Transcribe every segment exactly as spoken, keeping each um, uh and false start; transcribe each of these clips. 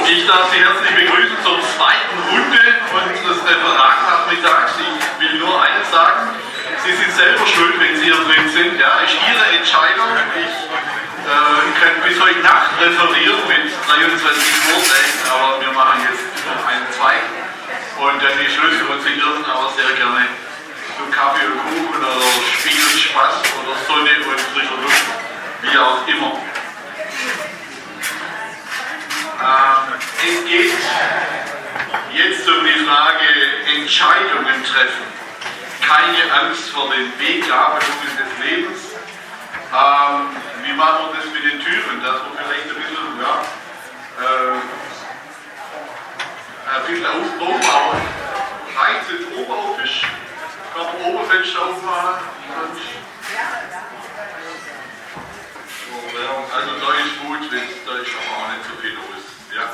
Ich darf Sie herzlich begrüßen zur zweiten Runde unseres Referatnachmittags. Ich will nur eines sagen, Sie sind selber schuld, wenn Sie hier drin sind. Ja, ist Ihre Entscheidung. Ich äh, kann bis heute Nacht referieren mit dreiundzwanzig Vorträgen, aber wir machen jetzt noch einen zweiten. Und dann die Schluss und Sie dürfen aber sehr gerne so Kaffee und Kuchen oder Spiel und Spaß oder Sonne und frischer Luft, wie auch immer. Ähm, es geht jetzt um die Frage Entscheidungen treffen. Keine Angst vor den Begabungen des Lebens. Ähm, wie machen wir das mit den Türen? Dass wir vielleicht ein bisschen, ja, äh, ein bisschen aufbauen. Reicht jetzt Oberaufwisch? Kann man Oberfenster aufmachen? Also da ist gut, da ist aber auch nicht so viel los. Ja.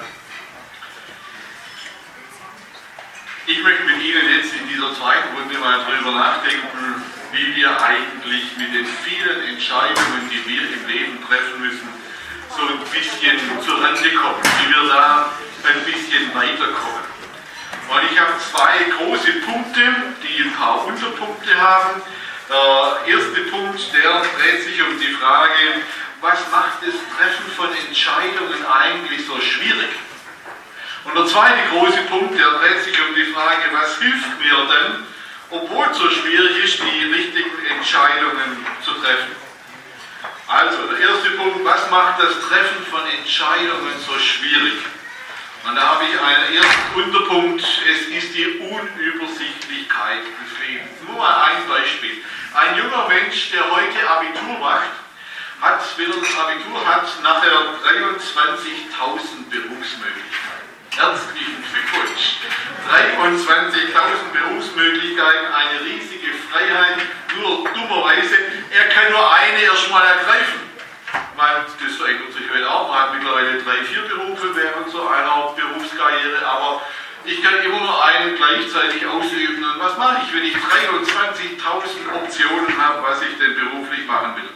Ich möchte mit Ihnen jetzt in dieser zweiten Runde mal darüber nachdenken, wie wir eigentlich mit den vielen Entscheidungen, die wir im Leben treffen müssen, so ein bisschen zurande kommen, wie wir da ein bisschen weiterkommen. Und ich habe zwei große Punkte, die ein paar Unterpunkte haben. Der erste Punkt, der dreht sich um die Frage, was macht das Treffen von Entscheidungen eigentlich so schwierig? Und der zweite große Punkt, der dreht sich um die Frage, was hilft mir denn, obwohl es so schwierig ist, die richtigen Entscheidungen zu treffen? Also, der erste Punkt, was macht das Treffen von Entscheidungen so schwierig? Und da habe ich einen ersten Unterpunkt, es ist die Unübersichtlichkeit des Lebens. Nur mal ein Beispiel. Ein junger Mensch, der heute Abitur macht, hat, wenn er das Abitur hat, nachher dreiundzwanzigtausend Berufsmöglichkeiten. Herzlichen Glückwunsch! dreiundzwanzigtausend Berufsmöglichkeiten, eine riesige Freiheit, nur dummerweise, er kann nur eine erstmal ergreifen. Man, das verändert sich heute auch, man hat mittlerweile drei, vier Berufe während so einer Berufskarriere, aber ich kann immer nur einen gleichzeitig ausüben. Und was mache ich, wenn ich dreiundzwanzigtausend Optionen habe, was ich denn beruflich machen will?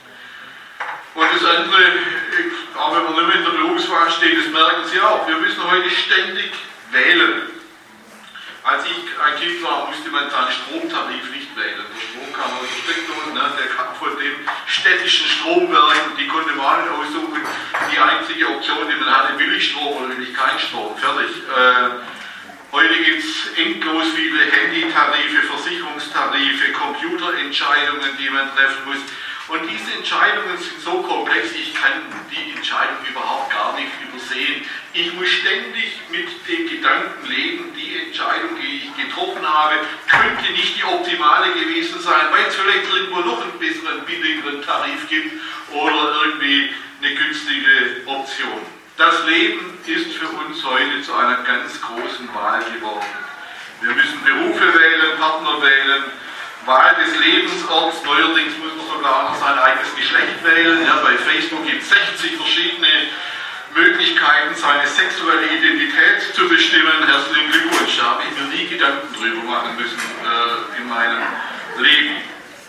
Und das andere, auch wenn man nicht mehr in der Berufswahl steht, das merken Sie auch, wir müssen heute ständig wählen. Als ich ein Kind war, musste man seinen Stromtarif nicht wählen. Der Strom kam aus der Steckdose, ne? Der kam von den städtischen Stromwerken, die konnte man nicht aussuchen. Die einzige Option, die man hatte, Billigstrom oder will ich keinen Strom, fertig. Äh, heute gibt es endlos viele Handytarife, Versicherungstarife, Computerentscheidungen, die man treffen muss. Und diese Entscheidungen sind so komplex, ich kann die Entscheidung überhaupt gar nicht übersehen. Ich muss ständig mit dem Gedanken leben, die Entscheidung, die ich getroffen habe, könnte nicht die optimale gewesen sein, weil es vielleicht irgendwo noch einen besseren, billigeren Tarif gibt oder irgendwie eine günstige Option. Das Leben ist für uns heute zu einer ganz großen Wahl geworden. Wir müssen Berufe wählen, Partner wählen, Wahl des Lebensorts, neuerdings muss man sogar noch sein eigenes Geschlecht wählen. Ja, bei Facebook gibt es sechzig verschiedene Möglichkeiten, seine sexuelle Identität zu bestimmen. Herzlichen Glückwunsch, da habe ich mir nie Gedanken drüber machen müssen äh, in meinem Leben.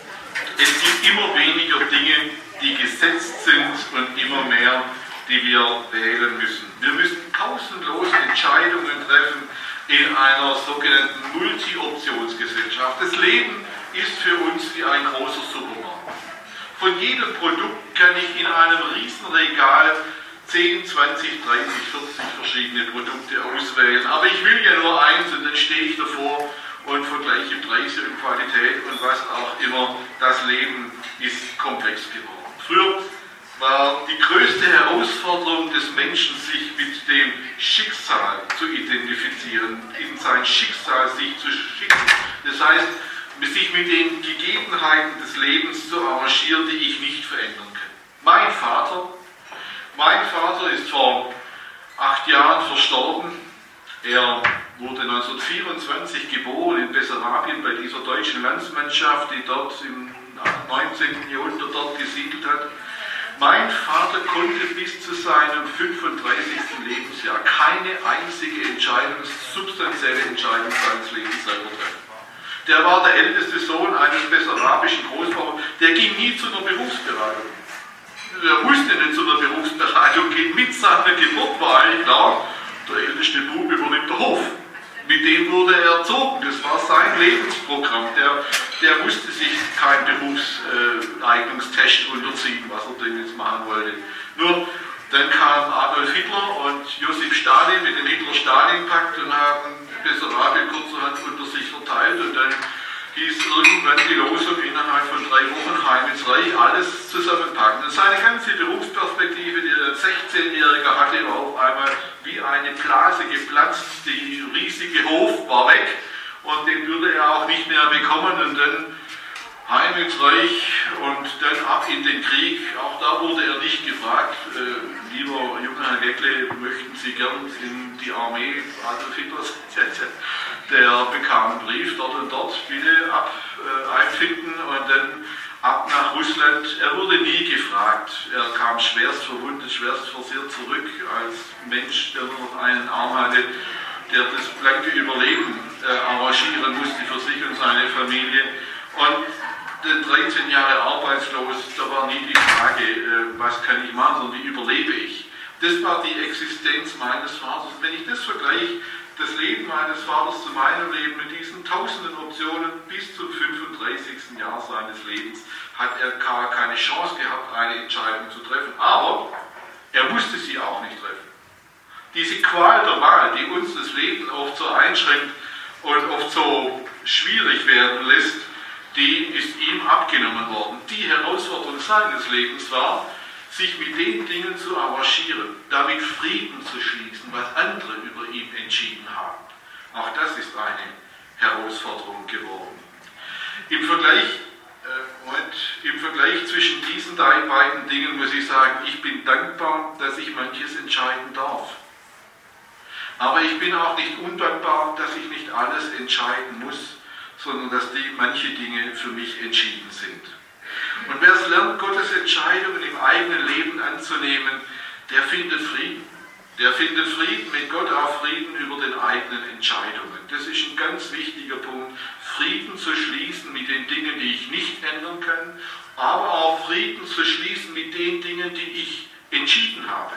Es gibt immer weniger Dinge, die gesetzt sind und immer mehr, die wir wählen müssen. Wir müssen pausenlos Entscheidungen treffen in einer sogenannten Multi-Optionsgesellschaft. Das Leben ist für uns wie ein großer Supermarkt. Von jedem Produkt kann ich in einem Riesenregal zehn, zwanzig, dreißig, vierzig verschiedene Produkte auswählen. Aber ich will ja nur eins und dann stehe ich davor und vergleiche Preise und Qualität und was auch immer. Das Leben ist komplex geworden. Früher war die größte Herausforderung des Menschen, sich mit dem Schicksal zu identifizieren, in sein Schicksal sich zu schicken. Das heißt, sich mit den Gegebenheiten des Lebens zu arrangieren, die ich nicht verändern kann. Mein Vater, mein Vater ist vor acht Jahren verstorben. Er wurde neunzehnhundertvierundzwanzig geboren in Bessarabien bei dieser deutschen Landsmannschaft, die dort im neunzehnten Jahrhundert dort gesiedelt hat. Mein Vater konnte bis zu seinem fünfunddreißigsten Lebensjahr keine einzige Entscheidung, substanzielle Entscheidung seines Lebens selber treffen. Der war der älteste Sohn eines bessarabischen Großbauern, der ging nie zu einer Berufsberatung. Er musste nicht zu einer Berufsberatung gehen, mit seiner Geburt war eigentlich klar, älteste Bub übernimmt der Hof. Mit dem wurde er erzogen, das war sein Lebensprogramm. Der, der musste sich keinen Berufseignungstest unterziehen, was er denn jetzt machen wollte. Nur dann kam Adolf Hitler und Josef Stalin mit dem Hitler-Stalin-Pakt und haben Bessarabien kurzerhand unter sich verteilt und dann hieß irgendwann die Losung innerhalb von drei Wochen Heim ins Reich, alles zusammenpacken. Und seine ganze Berufsperspektive, die er als sechzehnjähriger hatte, war auf einmal wie eine Blase geplatzt. Die riesige Hof war weg und den würde er auch nicht mehr bekommen. Und dann Heim ins Reich und dann ab in den Krieg. Auch da wurde er nicht gefragt, äh, lieber junger Herr Geckle, möchten Sie gern in die Armee Adolf Hitlers? Der bekam einen Brief, dort und dort, bitte ab, äh, einfinden und dann ab nach Russland. Er wurde nie gefragt. Er kam schwerst verwundet, schwerst versehrt zurück als Mensch, der nur noch einen Arm hatte, der das blanke Überleben äh, arrangieren musste für sich und seine Familie. Und dann dreizehn Jahre arbeitslos, da war nie die Frage, äh, was kann ich machen, sondern wie überlebe ich. Das war die Existenz meines Vaters. Wenn ich das vergleiche, das Leben meines Vaters zu meinem Leben mit diesen tausenden Optionen bis zum fünfunddreißigsten Jahr seines Lebens, hat er gar keine Chance gehabt, eine Entscheidung zu treffen. Aber er musste sie auch nicht treffen. Diese Qual der Wahl, die uns das Leben oft so einschränkt und oft so schwierig werden lässt, die ist ihm abgenommen worden. Die Herausforderung seines Lebens war, sich mit den Dingen zu arrangieren, damit Frieden zu schließen, was andere über ihn entschieden haben. Auch das ist eine Herausforderung geworden. Im Vergleich, äh, Moment, im Vergleich zwischen diesen drei beiden Dingen muss ich sagen, ich bin dankbar, dass ich manches entscheiden darf. Aber ich bin auch nicht undankbar, dass ich nicht alles entscheiden muss, sondern dass die manche Dinge für mich entschieden sind. Und wer es lernt, Gottes Entscheidungen im eigenen Leben anzunehmen, der findet Frieden. Der findet Frieden mit Gott, auch Frieden über den eigenen Entscheidungen. Das ist ein ganz wichtiger Punkt, Frieden zu schließen mit den Dingen, die ich nicht ändern kann, aber auch Frieden zu schließen mit den Dingen, die ich entschieden habe.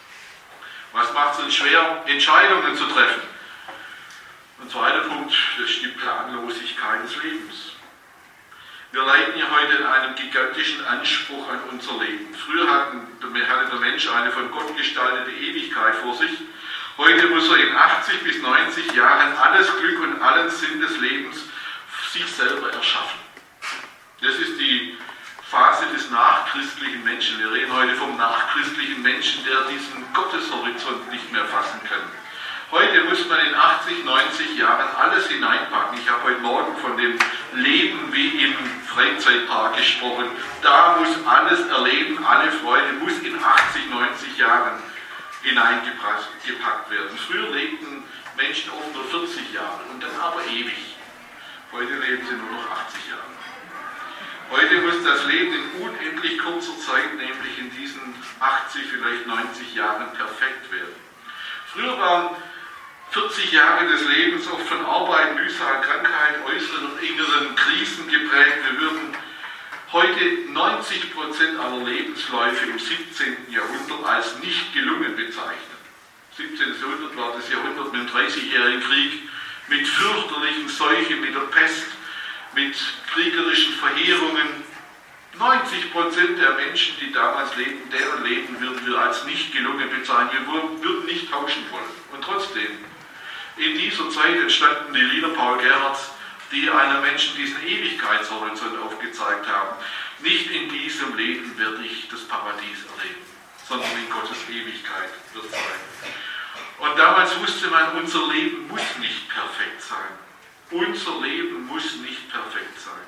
Was macht es uns schwer, Entscheidungen zu treffen? Ein zweiter Punkt, das ist die Planlosigkeit des Lebens. Wir leiden ja heute in einem gigantischen Anspruch an unser Leben. Früher hatten, hatte der Mensch eine von Gott gestaltete Ewigkeit vor sich. Heute muss er in achtzig bis neunzig Jahren alles Glück und allen Sinn des Lebens sich selber erschaffen. Das ist die Phase des nachchristlichen Menschen. Wir reden heute vom nachchristlichen Menschen, der diesen Gotteshorizont nicht mehr fassen kann. Heute muss man in achtzig, neunzig Jahren alles hineinpacken. Ich habe heute Morgen von dem Leben wie im Freizeitpark gesprochen. Da muss alles erleben, alle Freude muss in achtzig, neunzig Jahren hineingepackt werden. Früher lebten Menschen oft nur vierzig Jahre und dann aber ewig. Heute leben sie nur noch achtzig Jahre. Heute muss das Leben in unendlich kurzer Zeit, nämlich in diesen achtzig, vielleicht neunzig Jahren, perfekt werden. Früher waren vierzig Jahre des Lebens oft von Arbeit, Mühsal, Krankheit, äußeren und inneren Krisen geprägt. Wir würden heute neunzig Prozent aller Lebensläufe im siebzehnten Jahrhundert als nicht gelungen bezeichnen. siebzehnten Jahrhundert war das Jahrhundert mit dem dreißigjährigen Krieg, mit fürchterlichen Seuchen, mit der Pest, mit kriegerischen Verheerungen. neunzig Prozent der Menschen, die damals lebten, deren Leben würden wir als nicht gelungen bezeichnen. Wir würden nicht tauschen wollen. Und trotzdem, in dieser Zeit entstanden die Lieder Paul Gerhards, die einem Menschen diesen Ewigkeitshorizont aufgezeigt haben. Nicht in diesem Leben werde ich das Paradies erleben, sondern in Gottes Ewigkeit wird sein. Und damals wusste man, unser Leben muss nicht perfekt sein. Unser Leben muss nicht perfekt sein.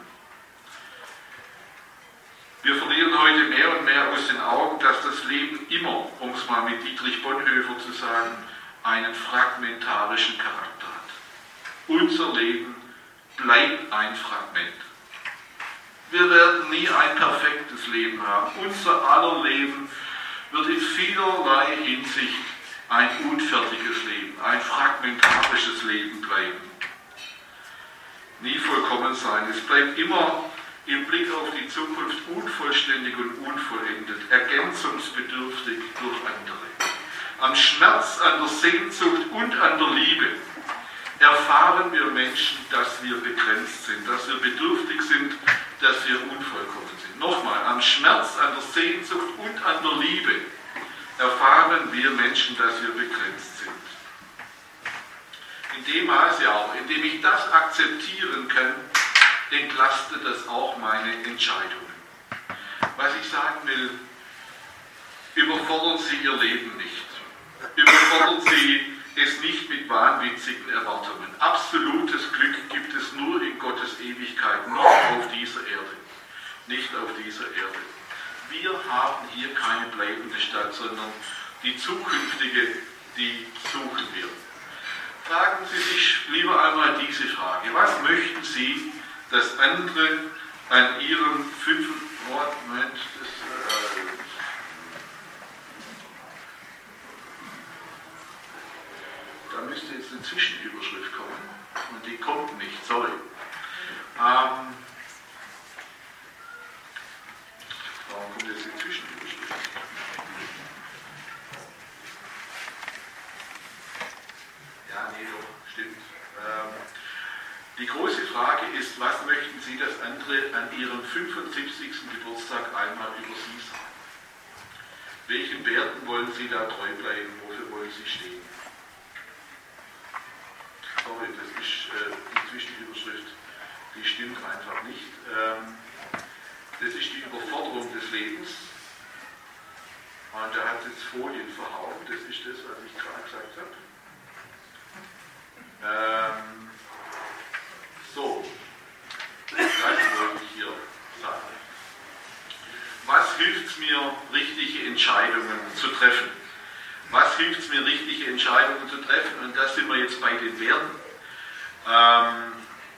Wir verlieren heute mehr und mehr aus den Augen, dass das Leben immer, um es mal mit Dietrich Bonhoeffer zu sagen, einen fragmentarischen Charakter hat. Unser Leben bleibt ein Fragment. Wir werden nie ein perfektes Leben haben. Unser aller Leben wird in vielerlei Hinsicht ein unfertiges Leben, ein fragmentarisches Leben bleiben. Nie vollkommen sein. Es bleibt immer im Blick auf die Zukunft unvollständig und unvollendet, ergänzungsbedürftig durch andere. am Schmerz, an der Sehnsucht und an der Liebe erfahren wir Menschen, dass wir begrenzt sind, dass wir bedürftig sind, dass wir unvollkommen sind. Nochmal, am Schmerz, an der Sehnsucht und an der Liebe erfahren wir Menschen, dass wir begrenzt sind. In dem Maße aber, in dem ich das akzeptieren kann, entlastet das auch meine Entscheidungen. Was ich sagen will, überfordern Sie Ihr Leben nicht. Überfordern Sie es nicht mit wahnwitzigen Erwartungen. Absolutes Glück gibt es nur in Gottes Ewigkeit, nicht auf dieser Erde. Nicht auf dieser Erde. Wir haben hier keine bleibende Stadt, sondern die zukünftige, die suchen wir. Fragen Sie sich lieber einmal diese Frage. Was möchten Sie, dass andere an Ihrem fünften Moment, das, äh, da müsste jetzt eine Zwischenüberschrift kommen und die kommt nicht, sorry. Ähm, warum kommt jetzt die Zwischenüberschrift? Ja, nee, doch, stimmt. Ähm, die große Frage ist, was möchten Sie, dass andere an Ihrem fünfundsiebzigsten Geburtstag einmal über Sie sagen? Welchen Werten wollen Sie da treu bleiben? Wofür wollen Sie stehen? Sorry, das ist äh, die Zwischenüberschrift, die stimmt einfach nicht. Ähm, das ist die Überforderung des Lebens. Und da hat jetzt Folien verhauen, das ist das, was ich gerade gesagt habe. Ähm, so, das wollte ich hier sagen. Was hilft es mir, richtige Entscheidungen zu treffen? Was hilft es mir, richtige Entscheidungen zu treffen? Und da sind wir jetzt bei den Werten. Ähm,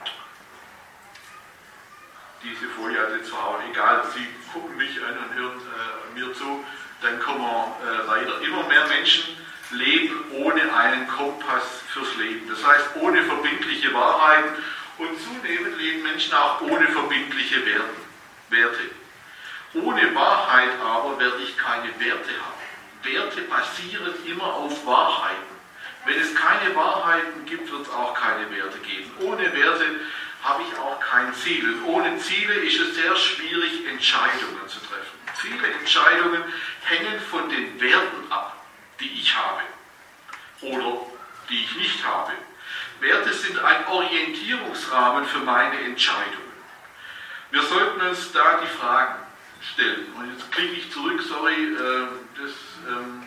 diese Folie hat jetzt verhauen, egal, Sie gucken mich an und hören äh, mir zu, dann kommen wir äh, weiter. Immer mehr Menschen leben ohne einen Kompass fürs Leben. Das heißt, ohne verbindliche Wahrheiten, und zunehmend leben Menschen auch ohne verbindliche Werten, Werte. Ohne Wahrheit aber werde ich keine Werte haben. Werte basieren immer auf Wahrheiten. Wenn es keine Wahrheiten gibt, wird es auch keine Werte geben. Ohne Werte habe ich auch kein Ziel. Und ohne Ziele ist es sehr schwierig, Entscheidungen zu treffen. Viele Entscheidungen hängen von den Werten ab, die ich habe oder die ich nicht habe. Werte sind ein Orientierungsrahmen für meine Entscheidungen. Wir sollten uns da die Fragen stellen. Und jetzt klicke ich zurück, sorry, äh, das ähm,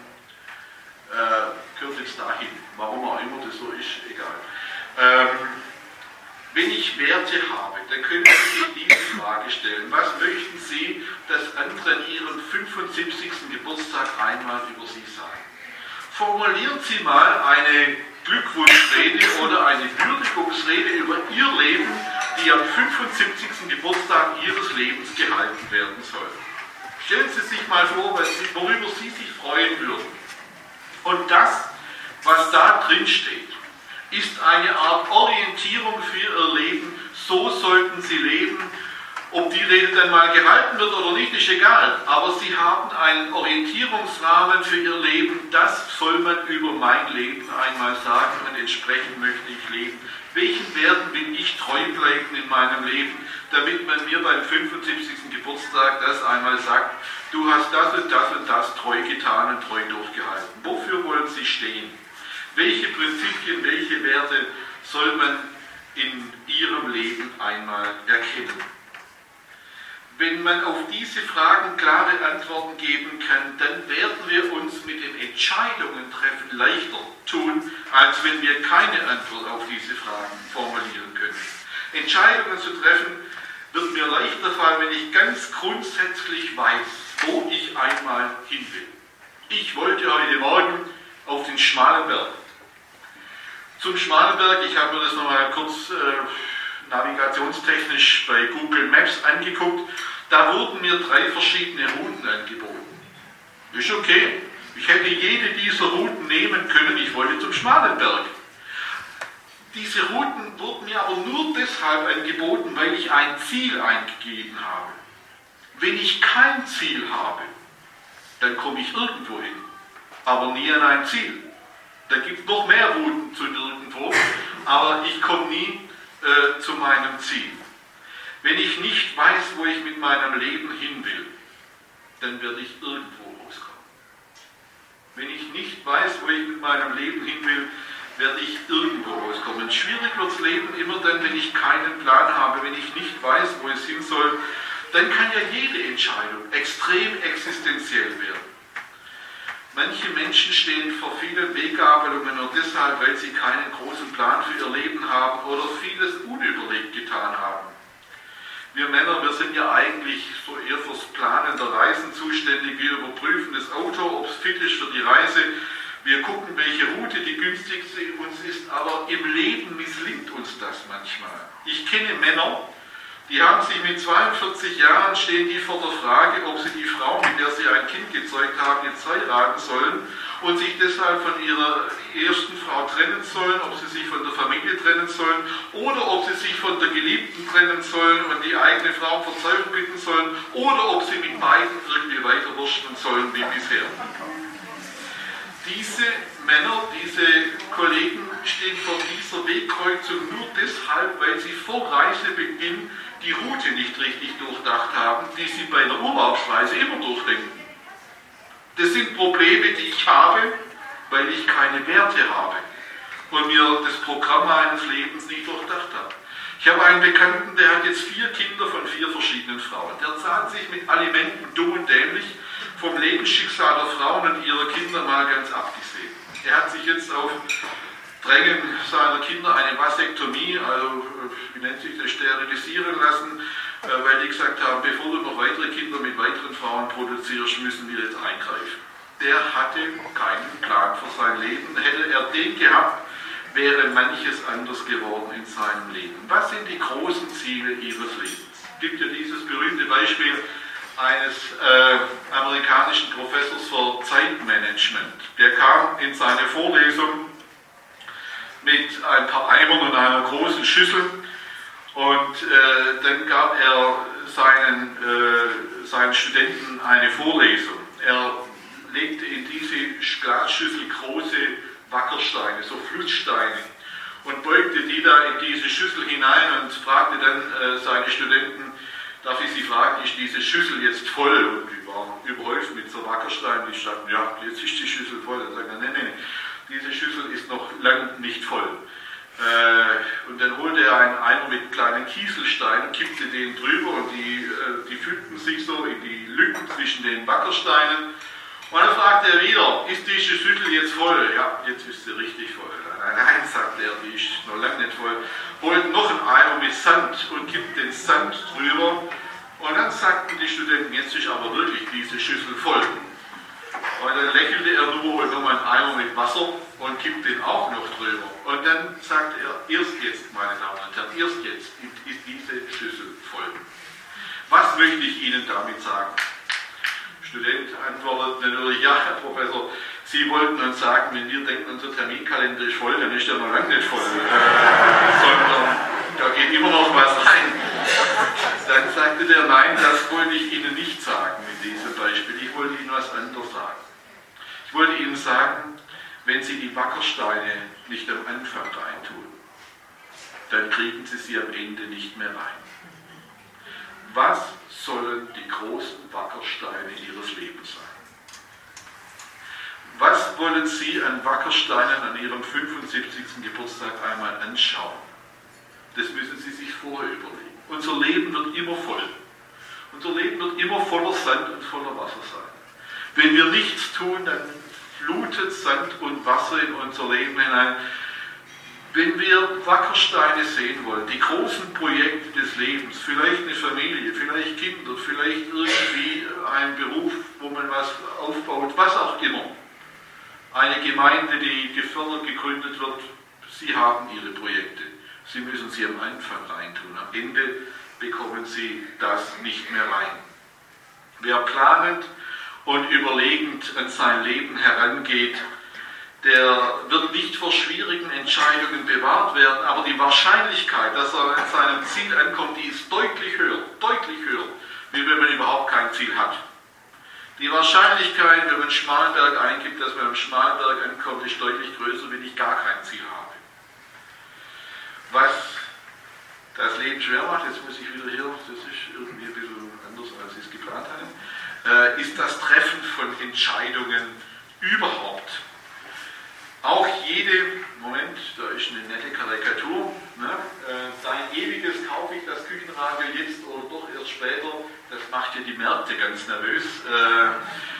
äh, gehört jetzt dahin. Warum auch immer das so ist, egal. Ähm, wenn ich Werte habe, dann können Sie sich diese Frage stellen. Was möchten Sie, dass andere an Ihrem fünfundsiebzigsten Geburtstag einmal über Sie sagen? Formulieren Sie mal eine Glückwunschrede oder eine Würdigungsrede über Ihr Leben, die am fünfundsiebzigsten Geburtstag Ihres Lebens gehalten werden soll. Stellen Sie sich mal vor, worüber Sie sich freuen würden. Und das, was da drin steht, ist eine Art Orientierung für Ihr Leben. So sollten Sie leben. Ob die Rede dann mal gehalten wird oder nicht, ist egal. Aber Sie haben einen Orientierungsrahmen für Ihr Leben. Das soll man über mein Leben einmal sagen und entsprechend möchte ich leben. Welchen Werten will ich treu bleiben in meinem Leben, damit man mir beim fünfundsiebzigsten Geburtstag das einmal sagt, du hast das und das und das treu getan und treu durchgehalten. Wofür wollen Sie stehen? Welche Prinzipien, welche Werte soll man in Ihrem Leben einmal erkennen? Wenn man auf diese Fragen klare Antworten geben kann, dann werden wir uns mit den Entscheidungen treffen leichter tun, als wenn wir keine Antwort auf diese Fragen formulieren können. Entscheidungen zu treffen wird mir leichter fallen, wenn ich ganz grundsätzlich weiß, wo ich einmal hin will. Ich wollte heute Morgen auf den Schmalenberg. Zum Schmalenberg, ich habe mir das nochmal kurz äh, navigationstechnisch bei Google Maps angeguckt, da wurden mir drei verschiedene Routen angeboten. Ist okay. Ich hätte jede dieser Routen nehmen können, ich wollte zum Schmalenberg. Diese Routen wurden mir aber nur deshalb angeboten, weil ich ein Ziel eingegeben habe. Wenn ich kein Ziel habe, dann komme ich irgendwo hin. aber nie an ein Ziel. Da gibt es noch mehr Routen zu nirgendwo, aber ich komme nie äh, zu meinem Ziel. Wenn ich nicht weiß, wo ich mit meinem Leben hin will, dann werde ich irgendwo rauskommen. Wenn ich nicht weiß, wo ich mit meinem Leben hin will, werde ich irgendwo rauskommen. Schwierig wird das Leben immer dann, wenn ich keinen Plan habe, wenn ich nicht weiß, wo es hin soll, dann kann ja jede Entscheidung extrem existenziell werden. Manche Menschen stehen vor vielen Weggabelungen nur deshalb, weil sie keinen großen Plan für ihr Leben haben oder vieles unüberlegt getan haben. Wir Männer, wir sind ja eigentlich so eher fürs Planen der Reisen zuständig. Wir überprüfen das Auto, ob es fit ist für die Reise. Wir gucken, welche Route die günstigste uns ist, aber im Leben misslingt uns das manchmal. Ich kenne Männer, die haben sich mit zweiundvierzig Jahren, stehen die vor der Frage, ob sie die Frau, mit der sie ein Kind gezeugt haben, jetzt heiraten sollen und sich deshalb von ihrer ersten Frau trennen sollen, ob sie sich von der Familie trennen sollen oder ob sie sich von der Geliebten trennen sollen und die eigene Frau um Verzeihung bitten sollen oder ob sie mit beiden irgendwie weiterwurschteln sollen wie bisher. Diese Männer, diese Kollegen stehen vor dieser Wegkreuzung nur deshalb, weil sie vor Reisebeginn die Route nicht richtig durchdacht haben, die sie bei einer Urlaubsreise immer durchdenken. Das sind Probleme, die ich habe, weil ich keine Werte habe und mir das Programm meines Lebens nicht durchdacht habe. Ich habe einen Bekannten, der hat jetzt vier Kinder von vier verschiedenen Frauen. Der zahlt sich mit Alimenten dumm und dämlich, vom Lebensschicksal der Frauen und ihrer Kinder mal ganz abgesehen. Er hat sich jetzt auf Drängen seiner Kinder eine Vasektomie, also wie nennt sich das, sterilisieren lassen, weil die gesagt haben, bevor du noch weitere Kinder mit weiteren Frauen produzierst, müssen wir jetzt eingreifen. Der hatte keinen Plan für sein Leben. Hätte er den gehabt, wäre manches anders geworden in seinem Leben. Was sind die großen Ziele Ihres Lebens? Es gibt ja dieses berühmte Beispiel eines äh, amerikanischen Professors für Zeitmanagement. Der kam in seine Vorlesung mit ein paar Eimern und einer großen Schüssel und äh, dann gab er seinen, äh, seinen Studenten eine Vorlesung. Er legte in diese Glasschüssel große Wackersteine, so Flusssteine, und beugte die da in diese Schüssel hinein und fragte dann äh, seine Studenten, darf ich Sie fragen, ist diese Schüssel jetzt voll? Und die waren überhäuft mit so Wackersteinen, die sagten, ja, jetzt ist die Schüssel voll. Dann sagt er, nein, nein, diese Schüssel ist noch lang nicht voll. Äh, und dann holte er einen Eimer mit kleinen Kieselsteinen, kippte den drüber und die, äh, die füllten sich so in die Lücken zwischen den Wackersteinen. Und dann fragte er wieder, ist diese Schüssel jetzt voll? Ja, jetzt ist sie richtig voll. Nein, nein, sagte er, die ist noch lange nicht voll. Holt noch einen Eimer mit Sand und kippt den Sand drüber. Und dann sagten die Studenten, jetzt ist aber wirklich diese Schüssel voll. Und dann lächelte er nur und nochmal einen Eimer mit Wasser und kippt den auch noch drüber. Und dann sagte er, erst jetzt, meine Damen und Herren, erst jetzt ist diese Schüssel voll. Was möchte ich Ihnen damit sagen? Student antwortet natürlich, ja, Herr Professor, Sie wollten uns sagen, wenn wir denken, unser Terminkalender ist voll, dann ist der noch lange nicht voll, äh, sondern da geht immer noch was rein. Dann sagte der, nein, das wollte ich Ihnen nicht sagen mit diesem Beispiel, ich wollte Ihnen was anderes sagen. Ich wollte Ihnen sagen, wenn Sie die Wackersteine nicht am Anfang reintun, dann kriegen Sie sie am Ende nicht mehr rein. Was sollen die großen Wackersteine Ihres Lebens sein? Was wollen Sie an Wackersteinen an Ihrem fünfundsiebzigsten Geburtstag einmal anschauen? Das müssen Sie sich vorher überlegen. Unser Leben wird immer voll. Unser Leben wird immer voller Sand und voller Wasser sein. Wenn wir nichts tun, dann flutet Sand und Wasser in unser Leben hinein. Wenn wir Wackersteine sehen wollen, die großen Projekte des Lebens, vielleicht eine Familie, vielleicht Kinder, vielleicht irgendwie ein Beruf, wo man was aufbaut, was auch immer. Eine Gemeinde, die gefördert, gegründet wird, Sie haben Ihre Projekte. Sie müssen sie am Anfang reintun. Am Ende bekommen Sie das nicht mehr rein. Wer planend und überlegend an sein Leben herangeht, der wird nicht vor schwierigen Entscheidungen bewahrt werden, aber die Wahrscheinlichkeit, dass er an seinem Ziel ankommt, die ist deutlich höher, deutlich höher, wie wenn man überhaupt kein Ziel hat. Die Wahrscheinlichkeit, wenn man Schmalberg eingibt, dass man am Schmalberg ankommt, ist deutlich größer, wenn ich gar kein Ziel habe. Was das Leben schwer macht, jetzt muss ich wieder hier, das ist irgendwie ein bisschen anders, als ich es geplant hatte, äh, ist das Treffen von Entscheidungen überhaupt. Auch jede, Moment, da ist eine nette Karikatur, ne? äh, sein ewiges, kaufe ich das Küchenradio jetzt oder doch erst später, das macht ja die Märkte ganz nervös. Äh,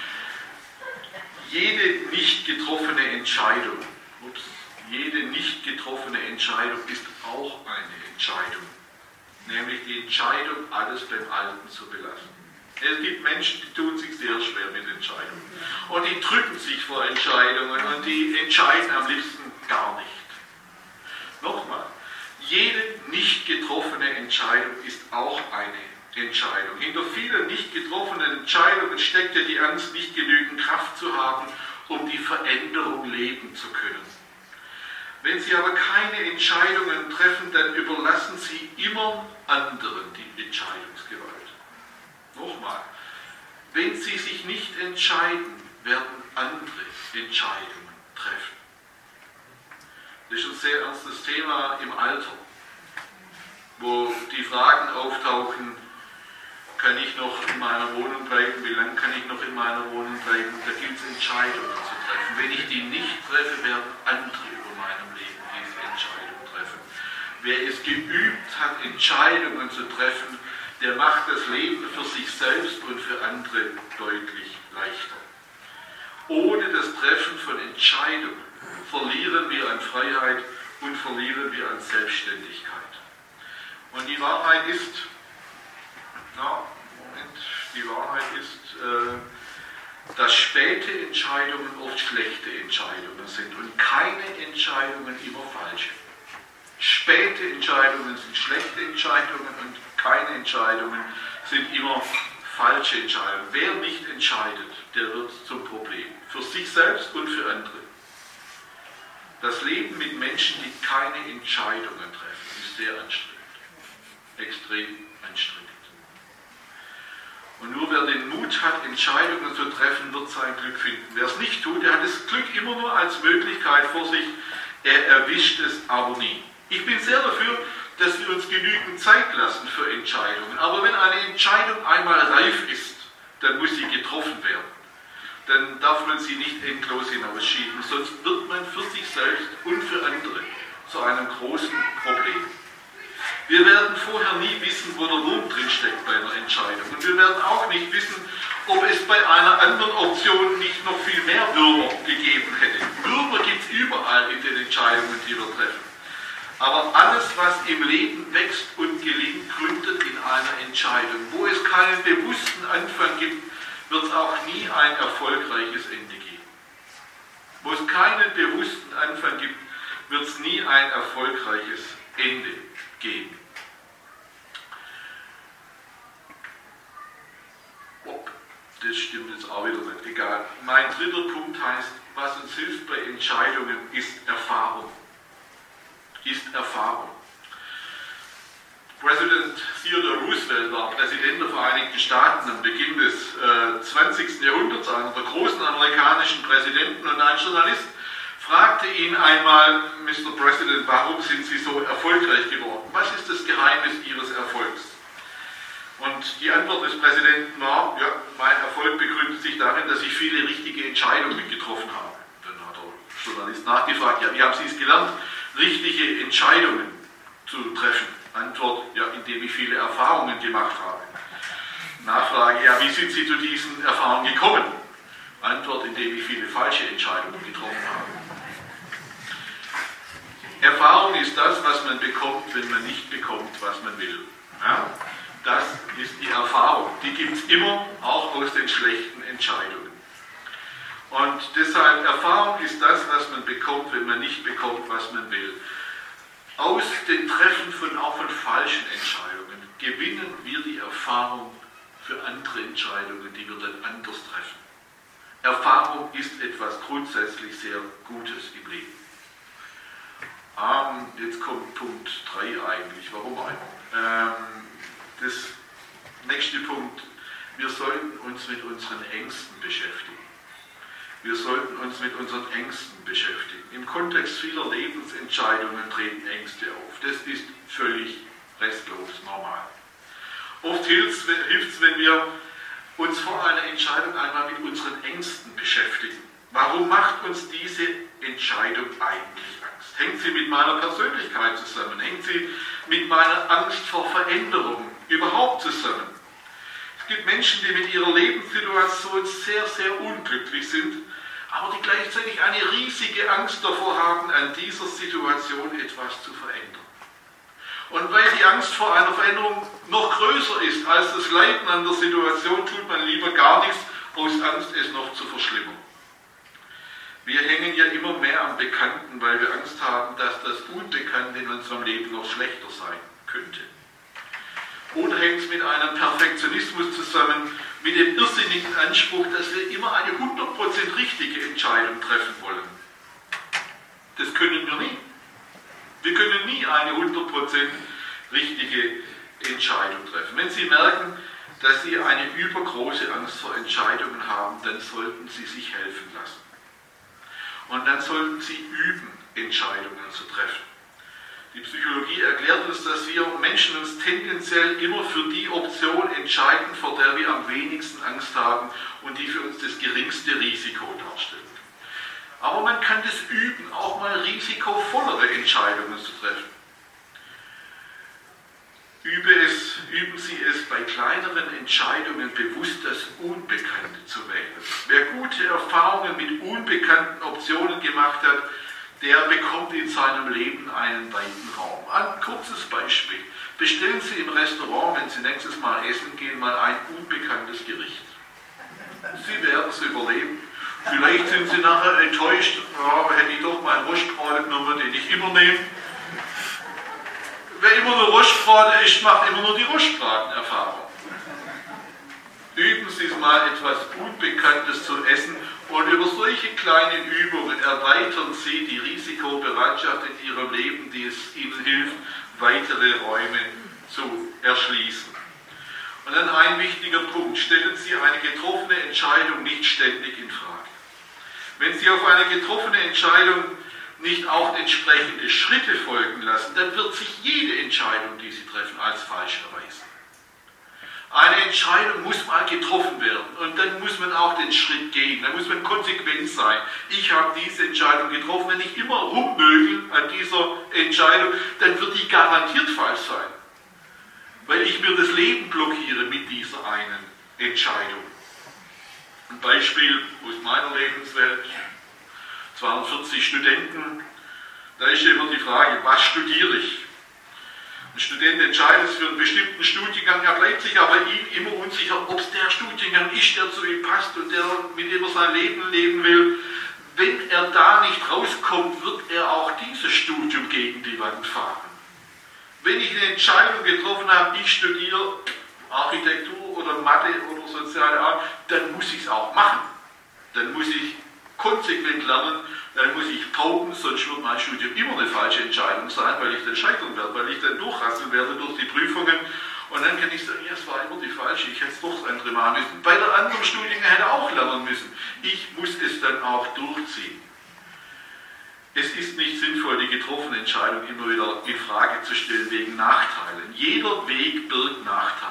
jede nicht getroffene Entscheidung, ups, jede nicht getroffene Entscheidung ist auch eine Entscheidung, nämlich die Entscheidung, alles beim Alten zu belassen. Es gibt Menschen, die tun sich sehr schwer mit Entscheidungen und die drücken sich vor Entscheidungen und die entscheiden am liebsten gar nicht. Nochmal, jede nicht getroffene Entscheidung ist auch eine Entscheidung. Hinter vielen nicht getroffenen Entscheidungen steckt ja die Angst, nicht genügend Kraft zu haben, um die Veränderung leben zu können. Wenn Sie aber keine Entscheidungen treffen, dann überlassen Sie immer anderen die Entscheidungsgewalt. Nochmal, wenn Sie sich nicht entscheiden, werden andere Entscheidungen treffen. Das ist ein sehr ernstes Thema im Alter, wo die Fragen auftauchen, kann ich noch in meiner Wohnung bleiben, wie lange kann ich noch in meiner Wohnung bleiben, da gilt es Entscheidungen zu treffen. Wenn ich die nicht treffe, werden andere über meinem Leben diese Entscheidung treffen. Wer es geübt hat, Entscheidungen zu treffen, der macht das Leben für sich selbst und für andere deutlich leichter. Ohne das Treffen von Entscheidungen verlieren wir an Freiheit und verlieren wir an Selbstständigkeit. Und die Wahrheit ist, na, Moment, die Wahrheit ist, äh, dass späte Entscheidungen oft schlechte Entscheidungen sind und keine Entscheidungen immer falsche. Späte Entscheidungen sind schlechte Entscheidungen und keine Entscheidungen sind immer falsche Entscheidungen. Wer nicht entscheidet, der wird zum Problem. Für sich selbst und für andere. Das Leben mit Menschen, die keine Entscheidungen treffen, ist sehr anstrengend. Extrem anstrengend. Und nur wer den Mut hat, Entscheidungen zu treffen, wird sein Glück finden. Wer es nicht tut, der hat das Glück immer nur als Möglichkeit vor sich. Er erwischt es aber nie. Ich bin sehr dafür, dass wir uns genügend Zeit lassen für Entscheidungen. Aber wenn eine Entscheidung einmal reif ist, dann muss sie getroffen werden. Dann darf man sie nicht endlos hinausschieben, sonst wird man für sich selbst und für andere zu einem großen Problem. Wir werden vorher nie wissen, wo der Wurm drinsteckt bei einer Entscheidung. Und wir werden auch nicht wissen, ob es bei einer anderen Option nicht noch viel mehr Würmer gegeben hätte. Würmer gibt es überall in den Entscheidungen, die wir treffen. Aber alles, was im Leben wächst und gelingt, gründet in einer Entscheidung. Wo es keinen bewussten Anfang gibt, wird es auch nie ein erfolgreiches Ende geben. Wo es keinen bewussten Anfang gibt, wird es nie ein erfolgreiches Ende geben. Ob, das stimmt jetzt auch wieder nicht, egal. Mein dritter Punkt heißt, was uns hilft bei Entscheidungen, ist Erfahrung. Ist Erfahrung. Präsident Theodore Roosevelt war Präsident der Vereinigten Staaten am Beginn des äh, zwanzigsten Jahrhunderts, einer der großen amerikanischen Präsidenten, und ein Journalist fragte ihn einmal, Mister President, warum sind Sie so erfolgreich geworden? Was ist das Geheimnis Ihres Erfolgs? Und die Antwort des Präsidenten war, ja, mein Erfolg begründet sich darin, dass ich viele richtige Entscheidungen getroffen habe. Dann hat der Journalist nachgefragt, ja, wie haben Sie es gelernt, richtige Entscheidungen zu treffen? Antwort, ja, indem ich viele Erfahrungen gemacht habe. Nachfrage, ja, wie sind Sie zu diesen Erfahrungen gekommen? Antwort, indem ich viele falsche Entscheidungen getroffen habe. Erfahrung ist das, was man bekommt, wenn man nicht bekommt, was man will. Ja? Das ist die Erfahrung. Die gibt es immer, auch aus den schlechten Entscheidungen. Und deshalb, Erfahrung ist das, was man bekommt, wenn man nicht bekommt, was man will. Aus den Treffen von auch von falschen Entscheidungen gewinnen wir die Erfahrung für andere Entscheidungen, die wir dann anders treffen. Erfahrung ist etwas grundsätzlich sehr Gutes im Leben. Ähm, jetzt kommt Punkt drei eigentlich. Warum eigentlich? Ähm, das nächste Punkt. wir sollten uns mit unseren Ängsten beschäftigen. Wir sollten uns mit unseren Ängsten beschäftigen. Im Kontext vieler Lebensentscheidungen treten Ängste auf. Das ist völlig restlos normal. Oft hilft es, wenn wir uns vor einer Entscheidung einmal mit unseren Ängsten beschäftigen. Warum macht uns diese Entscheidung eigentlich Angst? Hängt sie mit meiner Persönlichkeit zusammen? Hängt sie mit meiner Angst vor Veränderung überhaupt zusammen? Es gibt Menschen, die mit ihrer Lebenssituation sehr, sehr unglücklich sind, aber die gleichzeitig eine riesige Angst davor haben, an dieser Situation etwas zu verändern. Und weil die Angst vor einer Veränderung noch größer ist als das Leiden an der Situation, tut man lieber gar nichts, aus Angst, es noch zu verschlimmern. Wir hängen ja immer mehr am Bekannten, weil wir Angst haben, dass das Unbekannte in unserem Leben noch schlechter sein könnte. Oder hängt es mit einem Perfektionismus zusammen, mit dem irrsinnigen Anspruch, dass wir immer eine hundert Prozent richtige Entscheidung treffen wollen. Das können wir nie. Wir können nie eine hundert Prozent richtige Entscheidung treffen. Wenn Sie merken, dass Sie eine übergroße Angst vor Entscheidungen haben, dann sollten Sie sich helfen lassen. Und dann sollten Sie üben, Entscheidungen zu treffen. Die Psychologie erklärt uns, dass wir Menschen uns tendenziell immer für die Option entscheiden, vor der wir am wenigsten Angst haben und die für uns das geringste Risiko darstellt. Aber man kann das üben, auch mal risikovollere Entscheidungen zu treffen. Übe es, üben Sie es bei kleineren Entscheidungen bewusst, das Unbekannte zu wählen. Wer gute Erfahrungen mit unbekannten Optionen gemacht hat, der bekommt in seinem Leben einen weiten Raum. Ein kurzes Beispiel. Bestellen Sie im Restaurant, wenn Sie nächstes Mal essen gehen, mal ein unbekanntes Gericht. Sie werden es überleben. Vielleicht sind Sie nachher enttäuscht, ja, hätte ich doch mal einen Rostbraten genommen, den ich immer nehme. Wer immer nur Rostbraten isst, macht immer nur die Rostbraten-Erfahrung. Üben Sie es mal, etwas Unbekanntes zu essen und über solche kleinen Übungen erweitern Sie die Risikobereitschaft in Ihrem Leben, die es Ihnen hilft, weitere Räume zu erschließen. Und dann ein wichtiger Punkt, stellen Sie eine getroffene Entscheidung nicht ständig in Frage. Wenn Sie auf eine getroffene Entscheidung nicht auch entsprechende Schritte folgen lassen, dann wird sich jede Entscheidung, die Sie treffen, als falsch erweisen. Eine Entscheidung muss mal getroffen werden und dann muss man auch den Schritt gehen, dann muss man konsequent sein. Ich habe diese Entscheidung getroffen, wenn ich immer rummögel an dieser Entscheidung, dann wird die garantiert falsch sein, weil ich mir das Leben blockiere mit dieser einen Entscheidung. Ein Beispiel aus meiner Lebenswelt, zweihundertvierzig Studenten, da ist immer die Frage, was studiere ich? Ein Student entscheidet sich für einen bestimmten Studiengang, er bleibt sich aber ihm immer unsicher, ob es der Studiengang ist, der zu ihm passt und der, mit dem er sein Leben leben will. Wenn er da nicht rauskommt, wird er auch dieses Studium gegen die Wand fahren. Wenn ich eine Entscheidung getroffen habe, ich studiere Architektur oder Mathe oder soziale Arbeit, dann muss ich es auch machen. Dann muss ich konsequent lernen, dann muss ich pauken, sonst wird mein Studium immer eine falsche Entscheidung sein, weil ich dann scheitern werde, weil ich dann durchrasseln werde durch die Prüfungen und dann kann ich sagen, ja, es war immer die falsche, ich hätte es doch das andere machen müssen. Bei der anderen Studiengang hätte er auch lernen müssen. Ich muss es dann auch durchziehen. Es ist nicht sinnvoll, die getroffene Entscheidung immer wieder in Frage zu stellen wegen Nachteilen. Jeder Weg birgt Nachteile.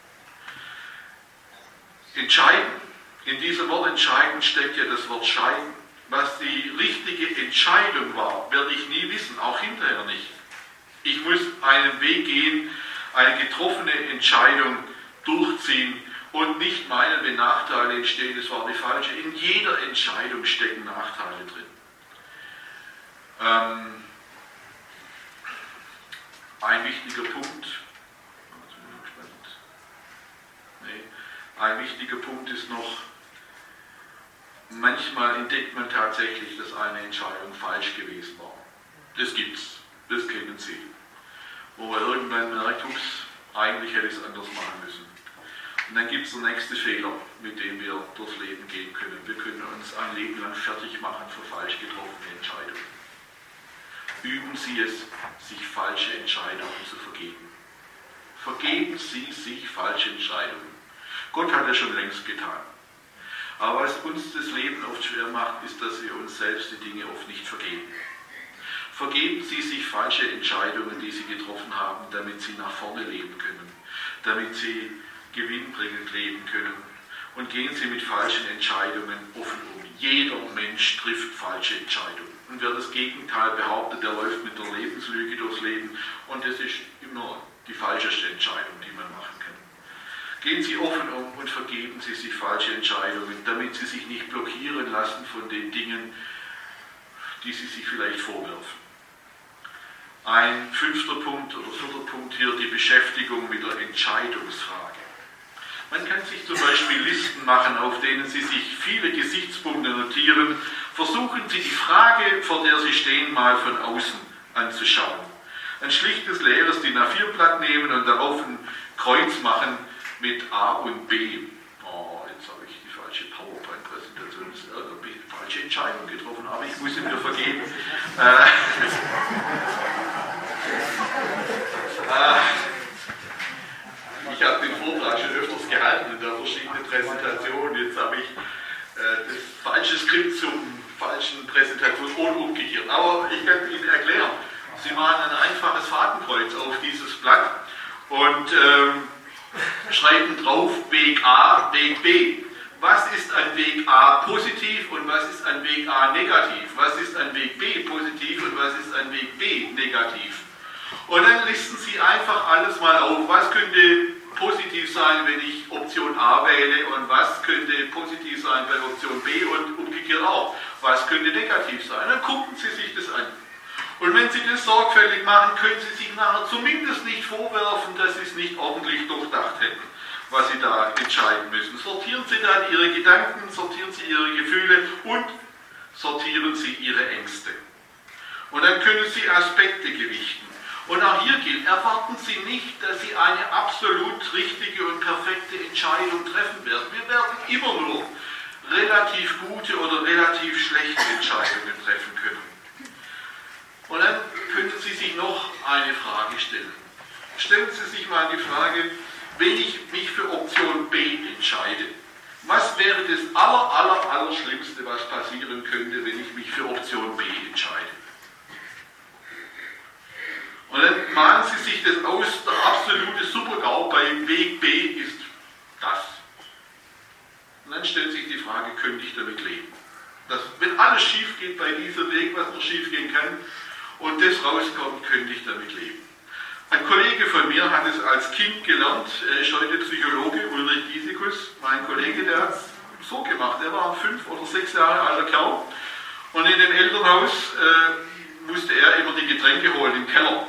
Entscheiden. In diesem Wort entscheiden steckt ja das Wort scheiden. Was die richtige Entscheidung war, werde ich nie wissen, auch hinterher nicht. Ich muss einen Weg gehen, eine getroffene Entscheidung durchziehen und nicht meinen, wenn Nachteile entstehen, das war die falsche. In jeder Entscheidung stecken Nachteile drin. Ähm, ein wichtiger Punkt, nee, ein wichtiger Punkt ist noch, manchmal entdeckt man tatsächlich, dass eine Entscheidung falsch gewesen war. Das gibt's, das kennen Sie. Wo man irgendwann merkt, ups, eigentlich hätte ich es anders machen müssen. Und dann gibt es den nächsten Fehler, mit dem wir durchs Leben gehen können. Wir können uns ein Leben lang fertig machen für falsch getroffene Entscheidungen. Üben Sie es, sich falsche Entscheidungen zu vergeben. Vergeben Sie sich falsche Entscheidungen. Gott hat es schon längst getan. Aber was uns das Leben oft schwer macht, ist, dass wir uns selbst die Dinge oft nicht vergeben. Vergeben Sie sich falsche Entscheidungen, die Sie getroffen haben, damit Sie nach vorne leben können, damit Sie gewinnbringend leben können. Und gehen Sie mit falschen Entscheidungen offen um. Jeder Mensch trifft falsche Entscheidungen. Und wer das Gegenteil behauptet, der läuft mit der Lebenslüge durchs Leben. Und das ist immer die falscheste Entscheidung, die man machen kann. Gehen Sie offen um und vergeben Sie sich falsche Entscheidungen, damit Sie sich nicht blockieren lassen von den Dingen, die Sie sich vielleicht vorwerfen. Ein fünfter Punkt oder vierter Punkt hier, die Beschäftigung mit der Entscheidungsfrage. Man kann sich zum Beispiel Listen machen, auf denen Sie sich viele Gesichtspunkte notieren. Versuchen Sie die Frage, vor der Sie stehen, mal von außen anzuschauen. Ein schlichtes leeres D I N A vier Blatt nehmen und darauf ein Kreuz machen mit A und B. Oh, jetzt habe ich die falsche PowerPoint-Präsentation, das ist irgendwie eine falsche Entscheidung getroffen, aber ich muss sie mir vergeben. Äh, äh, ich habe den Vortrag schon öfters gehalten in der verschiedenen Präsentationen. Jetzt habe ich äh, das falsche Skript zum falschen Präsentation und umgekehrt. Aber ich kann Ihnen erklären. Sie machen ein einfaches Fadenkreuz auf dieses Blatt und ähm, schreiben drauf Weg A, Weg B. Was ist an Weg A positiv und was ist an Weg A negativ? Was ist an Weg B positiv und was ist an Weg B negativ? Und dann listen Sie einfach alles mal auf. Was könnte positiv sein, wenn ich Option A wähle und was könnte positiv sein bei Option B und umgekehrt auch. Was könnte negativ sein? Dann gucken Sie sich das an. Und wenn Sie das sorgfältig machen, können Sie sich nachher zumindest nicht vorwerfen, dass Sie es nicht ordentlich durchdacht hätten, was Sie da entscheiden müssen. Sortieren Sie dann Ihre Gedanken, sortieren Sie Ihre Gefühle und sortieren Sie Ihre Ängste. Und dann können Sie Aspekte gewichten. Und auch hier gilt, erwarten Sie nicht, dass Sie eine absolut richtige und perfekte Entscheidung treffen werden. Wir werden immer nur relativ gute oder relativ schlechte Entscheidungen treffen können. Und dann könnten Sie sich noch eine Frage stellen. Stellen Sie sich mal die Frage, wenn ich mich für Option B entscheide, was wäre das aller, aller, aller Schlimmste, was passieren könnte, wenn ich mich für Option B entscheide? Und dann malen Sie sich das aus, der absolute Super-GAU bei Weg B ist das. Und dann stellt sich die Frage, könnte ich damit leben? Dass, wenn alles schief geht bei diesem Weg, was noch schief gehen kann, und das rauskommt, könnte ich damit leben. Ein Kollege von mir hat es als Kind gelernt, er ist heute Psychologe, Ulrich Giesikus, mein Kollege, der hat es so gemacht, er war ein fünf oder sechs Jahre alter Kerl und in dem Elternhaus äh, musste er immer die Getränke holen im Keller.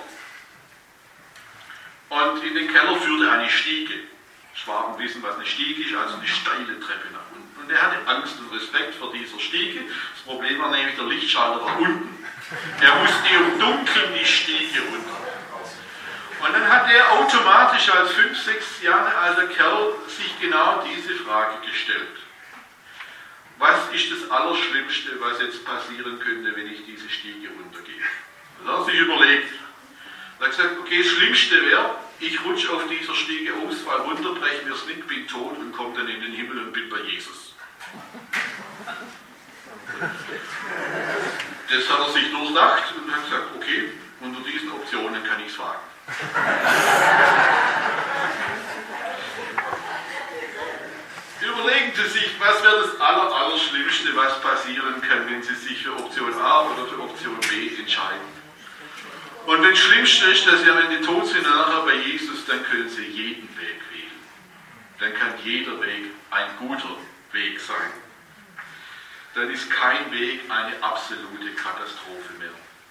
Und in den Keller führte eine Stiege. Schwaben wissen, was eine Stiege ist, also eine steile Treppe nach unten. Und er hatte Angst und Respekt vor dieser Stiege. Das Problem war nämlich, der Lichtschalter war unten. Er musste im Dunkeln die Stiege runter. Und dann hat er automatisch als fünf, sechs Jahre alter Kerl sich genau diese Frage gestellt. Was ist das Allerschlimmste, was jetzt passieren könnte, wenn ich diese Stiege runtergehe? Und er hat sich überlegt. Er hat gesagt, okay, das Schlimmste wäre, ich rutsche auf dieser Stiege aus, fall runter, breche mir das Nick, bin tot und komme dann in den Himmel und bin bei Jesus. Das hat er sich durchdacht und hat gesagt, okay, unter diesen Optionen kann ich es wagen. Überlegen Sie sich, was wäre das aller, aller Schlimmste, was passieren kann, wenn Sie sich für Option A oder für Option B entscheiden. Und wenn das Schlimmste ist, dass Sie, wenn Sie tot sind, nachher bei Jesus, dann können Sie jeden Weg wählen. Dann kann jeder Weg ein guter Weg sein. Dann ist kein Weg eine absolute Katastrophe mehr.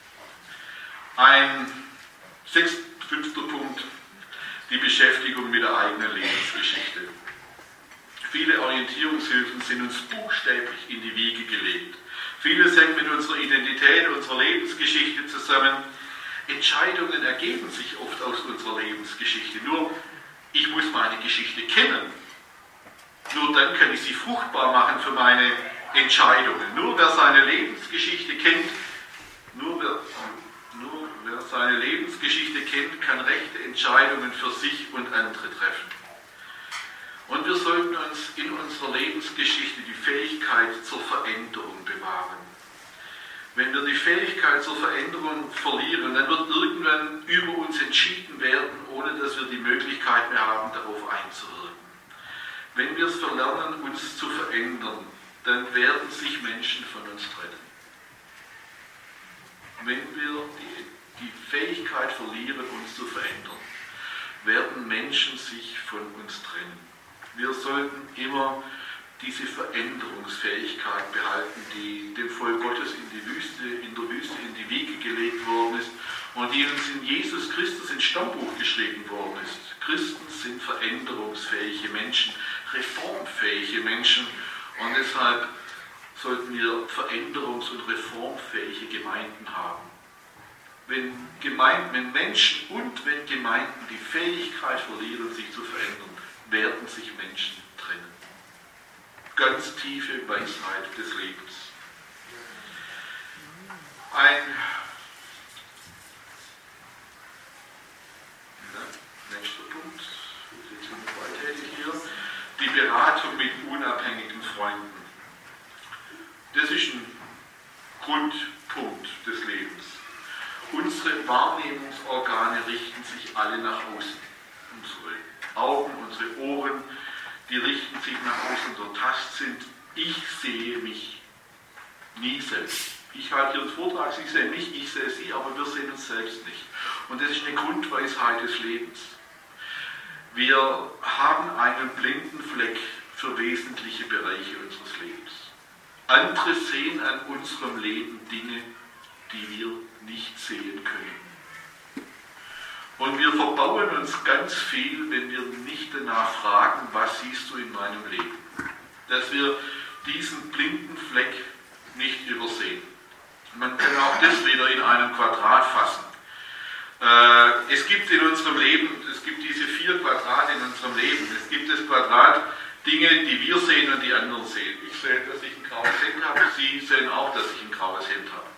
Ein sechster, fünfter Punkt, die Beschäftigung mit der eigenen Lebensgeschichte. Viele Orientierungshilfen sind uns buchstäblich in die Wiege gelegt. Vieles hängt mit unserer Identität, unserer Lebensgeschichte zusammen. Entscheidungen ergeben sich oft aus unserer Lebensgeschichte. Nur, ich muss meine Geschichte kennen. Nur dann kann ich sie fruchtbar machen für meine Entscheidungen. Nur wer seine Lebensgeschichte kennt, nur wer, nur wer seine Lebensgeschichte kennt, kann rechte Entscheidungen für sich und andere treffen. Und Und wir sollten uns in unserer Lebensgeschichte die Fähigkeit zur Veränderung bewahren. Wenn wir die Fähigkeit zur Veränderung verlieren, dann wird irgendwann über uns entschieden werden, ohne dass wir die Möglichkeit mehr haben, darauf einzuwirken. Wenn wir es verlernen, uns zu verändern, dann werden sich Menschen von uns trennen. Wenn wir die, die Fähigkeit verlieren, uns zu verändern, werden Menschen sich von uns trennen. Wir sollten immer diese Veränderungsfähigkeit behalten, die dem Volk Gottes in, die Wüste, in der Wüste in die Wiege gelegt worden ist und die uns in Jesus Christus ins Stammbuch geschrieben worden ist. Christen sind veränderungsfähige Menschen, reformfähige Menschen und deshalb sollten wir veränderungs- und reformfähige Gemeinden haben. Wenn, Gemeinden, wenn Menschen und wenn Gemeinden die Fähigkeit verlieren, sich zu verändern, werden sich Menschen trennen. Ganz tiefe Weisheit des Lebens. Ein ja, nächster Punkt, jetzt sind wir weiter hier, die Beratung mit unabhängigen Freunden. Das ist ein Grundpunkt des Lebens. Unsere Wahrnehmungsorgane richten sich alle nach außen. Unsere Augen, unsere Ohren, die richten sich nach außen. Unser Tastsinn. Ich sehe mich nie selbst. Ich halte hier einen Vortrag, Sie sehen mich, ich sehe Sie, aber wir sehen uns selbst nicht. Und das ist eine Grundweisheit des Lebens. Wir haben einen blinden Fleck für wesentliche Bereiche unseres Lebens. Andere sehen an unserem Leben Dinge, die wir nicht sehen können. Und wir verbauen uns ganz viel, wenn wir nicht danach fragen, was siehst du in meinem Leben? Dass wir diesen blinden Fleck nicht übersehen. Man kann auch das wieder in einem Quadrat fassen. Äh, es gibt in unserem Leben, es gibt diese vier Quadrate in unserem Leben. Es gibt das Quadrat Dinge, die wir sehen und die anderen sehen. Ich sehe, dass ich ein graues Hemd habe, Sie sehen auch, dass ich ein graues Hemd habe.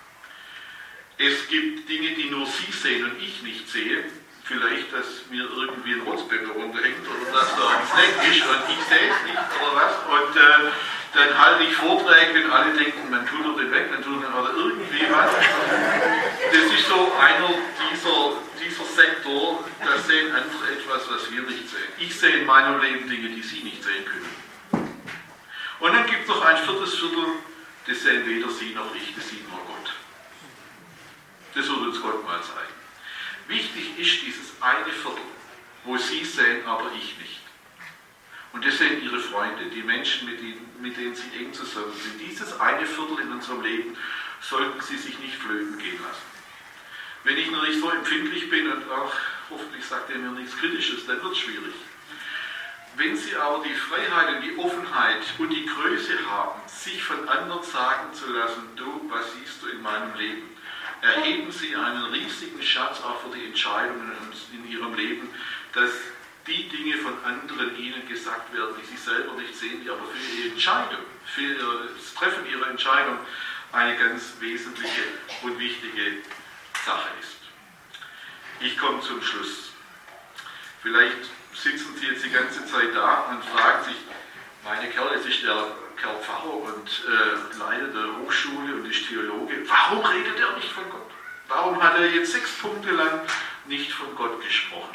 Es gibt Dinge, die nur Sie sehen und ich nicht sehe. Vielleicht, dass mir irgendwie ein Rotzbecker runterhängt oder dass da ein Fleck ist und ich sehe es nicht oder was. Und äh, dann halte ich Vorträge und alle denken, man tut doch den weg, man tut den oder irgendwie was. Das ist so einer dieser, dieser Sektor, da sehen andere etwas, was wir nicht sehen. Ich sehe in meinem Leben Dinge, die Sie nicht sehen können. Und dann gibt es noch ein viertes Viertel, das sehen weder Sie noch ich, das sieht nur Gott. Das wird uns Gott mal zeigen. Wichtig ist dieses eine Viertel, wo Sie sehen, aber ich nicht. Und das sind Ihre Freunde, die Menschen, mit denen, mit denen Sie eng zusammen sind. Dieses eine Viertel in unserem Leben sollten Sie sich nicht flöten gehen lassen. Wenn ich noch nicht so empfindlich bin und auch hoffentlich sagt er mir nichts Kritisches, dann wird es schwierig. Wenn Sie aber die Freiheit und die Offenheit und die Größe haben, sich von anderen sagen zu lassen, du, was siehst du in meinem Leben? Erheben Sie einen riesigen Schatz auch für die Entscheidungen in Ihrem Leben, dass die Dinge von anderen Ihnen gesagt werden, die Sie selber nicht sehen, die aber für Ihre Entscheidung, für das Treffen Ihrer Entscheidung eine ganz wesentliche und wichtige Sache ist. Ich komme zum Schluss. Vielleicht sitzen Sie jetzt die ganze Zeit da und fragen sich, meine Kerl, jetzt ist der Kerl Pfarrer und äh, leitet der Hochschule und ist Theologe. Warum redet er nicht von Gott? Warum hat er jetzt sechs Punkte lang nicht von Gott gesprochen?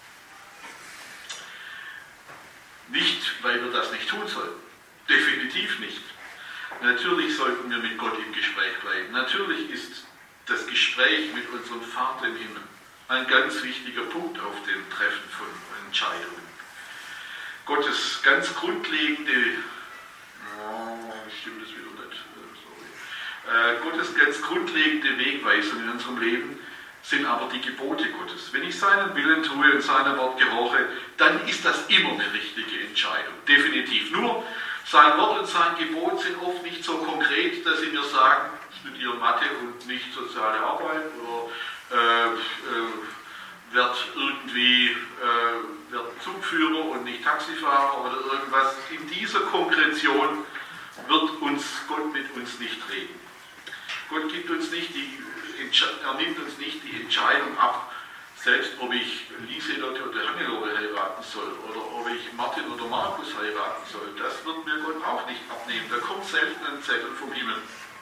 Nicht, weil wir das nicht tun sollten. Definitiv nicht. Natürlich sollten wir mit Gott im Gespräch bleiben. Natürlich ist das Gespräch mit unserem Vater im Himmel ein ganz wichtiger Punkt auf dem Treffen von Entscheidungen. Gottes ganz grundlegende, oh, stimmt das wieder nicht, sorry. Äh, Gottes ganz grundlegende Wegweisung in unserem Leben sind aber die Gebote Gottes. Wenn ich seinen Willen tue und seinem Wort gehorche, dann ist das immer eine richtige Entscheidung, definitiv. Nur sein Wort und sein Gebot sind oft nicht so konkret, dass sie mir sagen, studiere Mathe und nicht soziale Arbeit oder äh, äh, wird irgendwie äh, wird Zugführer und nicht Taxifahrer oder irgendwas. In dieser Konkretion wird uns Gott mit uns nicht reden. Gott gibt uns nicht die, er nimmt uns nicht die Entscheidung ab, Selbst ob ich Lieselotte oder Hannelore heiraten soll oder ob ich Martin oder Markus heiraten soll, das wird mir Gott auch nicht abnehmen. Da kommt selten ein Zettel vom Himmel.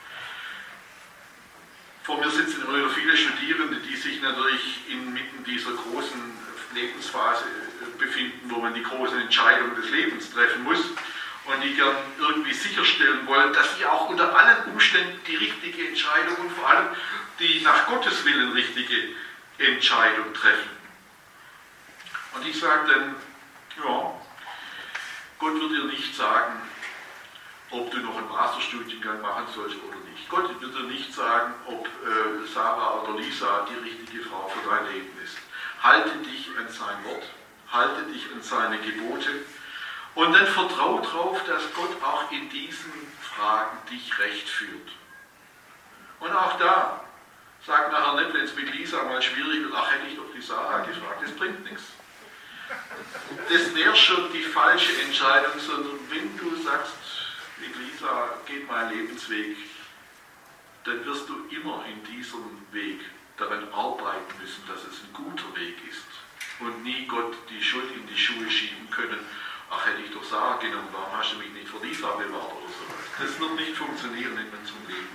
Vor mir sitzen immer wieder viele Studierende, die sich natürlich inmitten dieser großen Lebensphase befinden, wo man die großen Entscheidungen des Lebens treffen muss und die gern irgendwie sicherstellen wollen, dass sie auch unter allen Umständen die richtige Entscheidung und vor allem die nach Gottes Willen richtige Entscheidung treffen. Und ich sage dann, ja, Gott wird dir nicht sagen, ob du noch einen Masterstudiengang machen sollst oder nicht. Gott wird dir nicht sagen, ob äh, Sarah oder Lisa die richtige Frau für dein Leben ist. Halte dich an sein Wort, halte dich an seine Gebote und dann vertraue darauf, dass Gott auch in diesen Fragen dich recht führt. Und auch da, sag nachher nicht, wenn es mit Lisa mal schwierig wird, ach, hätte ich doch die Sarah gefragt, das bringt nichts. Das wäre schon die falsche Entscheidung, sondern wenn du sagst, mit Lisa geht mein Lebensweg, dann wirst du immer in diesem Weg daran arbeiten müssen, dass es ein guter Weg ist und nie Gott die Schuld in die Schuhe schieben können, ach, hätte ich doch Sarah genommen, warum hast du mich nicht vor Lisa bewahrt oder so. Das wird nicht funktionieren in unserem Leben.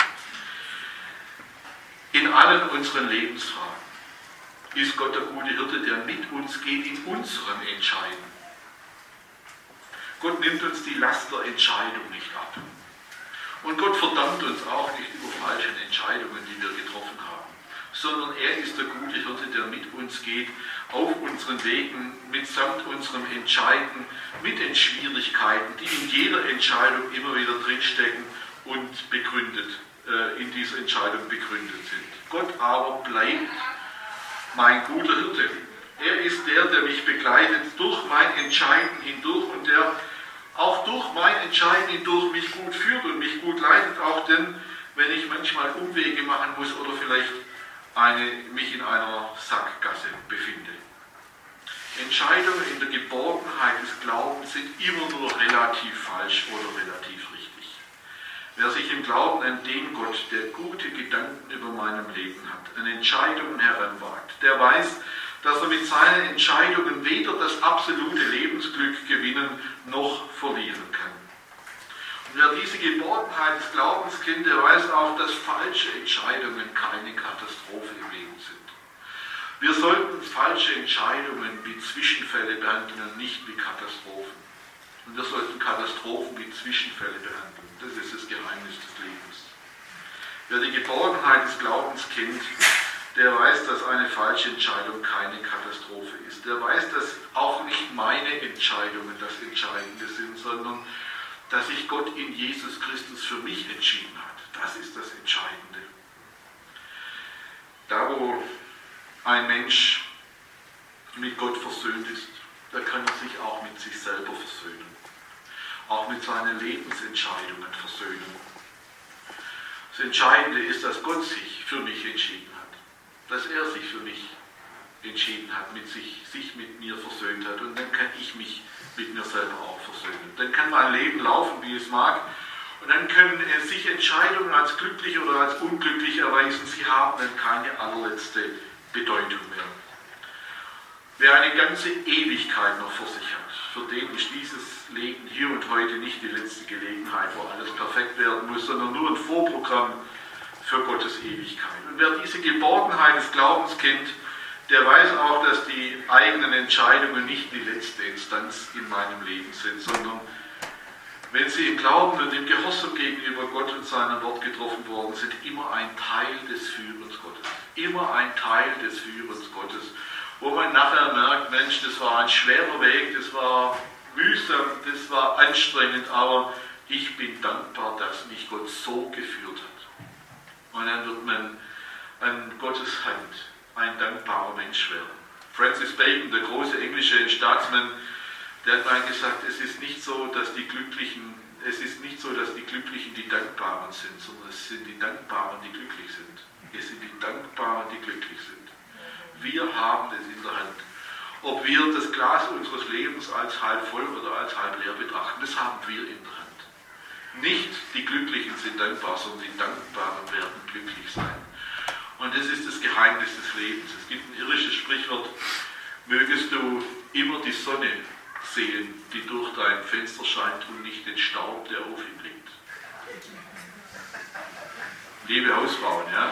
In allen unseren Lebensfragen ist Gott der gute Hirte, der mit uns geht in unseren Entscheiden. Gott nimmt uns die Last der Entscheidung nicht ab. Und Gott verdammt uns auch nicht über falsche Entscheidungen, die wir getroffen haben, sondern er ist der gute Hirte, der mit uns geht, auf unseren Wegen, mitsamt unserem Entscheiden, mit den Schwierigkeiten, die in jeder Entscheidung immer wieder drinstecken und begründet, äh, in dieser Entscheidung begründet sind. Gott aber bleibt mein guter Hirte. Er ist der, der mich begleitet durch mein Entscheiden hindurch und der auch durch mein Entscheiden hindurch mich gut führt und mich gut leitet, auch denn, wenn ich manchmal Umwege machen muss oder vielleicht eine, mich in einer Sackgasse befinde. Entscheidungen in der Geborgenheit des Glaubens sind immer nur relativ falsch oder relativ richtig. Wer sich im Glauben an den Gott, der gute Gedanken über meinem Leben hat, an Entscheidungen heranwagt, der weiß, dass er mit seinen Entscheidungen weder das absolute Lebensglück gewinnen noch verlieren kann. Und wer diese Geborgenheit des Glaubens kennt, der weiß auch, dass falsche Entscheidungen keine Katastrophe im Leben sind. Wir sollten falsche Entscheidungen wie Zwischenfälle behandeln und nicht wie Katastrophen. Und wir sollten Katastrophen wie Zwischenfälle behandeln. Das ist das Geheimnis des Lebens. Wer die Geborgenheit des Glaubens kennt, der weiß, dass eine falsche Entscheidung keine Katastrophe ist. Der weiß, dass auch nicht meine Entscheidungen das Entscheidende sind, sondern dass sich Gott in Jesus Christus für mich entschieden hat. Das ist das Entscheidende. Da, wo ein Mensch mit Gott versöhnt ist, da kann er sich auch mit sich selber versöhnen. Auch mit seinen Lebensentscheidungen versöhnen. Das Entscheidende ist, dass Gott sich für mich entschieden hat. Dass er sich für mich entschieden hat, mit sich, sich mit mir versöhnt hat. Und dann kann ich mich mit mir selber auch versöhnen. Dann kann mein Leben laufen, wie es mag. Und dann können sich Entscheidungen als glücklich oder als unglücklich erweisen. Sie haben dann keine allerletzte Bedeutung mehr. Wer eine ganze Ewigkeit noch vor sich hat, für den ist dieses Leben hier und heute nicht die letzte Gelegenheit, wo alles perfekt werden muss, sondern nur ein Vorprogramm für Gottes Ewigkeit. Und wer diese Geborgenheit des Glaubens kennt, der weiß auch, dass die eigenen Entscheidungen nicht die letzte Instanz in meinem Leben sind, sondern wenn sie im Glauben und im Gehorsam gegenüber Gott und seinem Wort getroffen worden sind, immer ein Teil des Führens Gottes. Immer ein Teil des Führens Gottes, wo man nachher merkt, Mensch, das war ein schwerer Weg, das war mühsam, das war anstrengend, aber ich bin dankbar, dass mich Gott so geführt hat. Und dann wird man an Gottes Hand ein dankbarer Mensch werden. Francis Bacon, der große englische Staatsmann, der hat mal gesagt, es ist nicht so, dass die Glücklichen, es ist nicht so, dass die Glücklichen die Dankbaren sind, sondern es sind die Dankbaren, die glücklich sind. Es sind die Dankbaren, die glücklich sind. Wir haben es in der Hand. Ob wir das Glas unseres Lebens als halb voll oder als halb leer betrachten, das haben wir in der Hand. Nicht die Glücklichen sind dankbar, sondern die Dankbaren werden glücklich sein. Und Und das ist das Geheimnis des Lebens. Es gibt ein irisches Sprichwort: Mögest du immer die Sonne sehen, die durch dein Fenster scheint, und nicht den Staub, der auf ihm liegt. Liebe Hausfrauen, ja.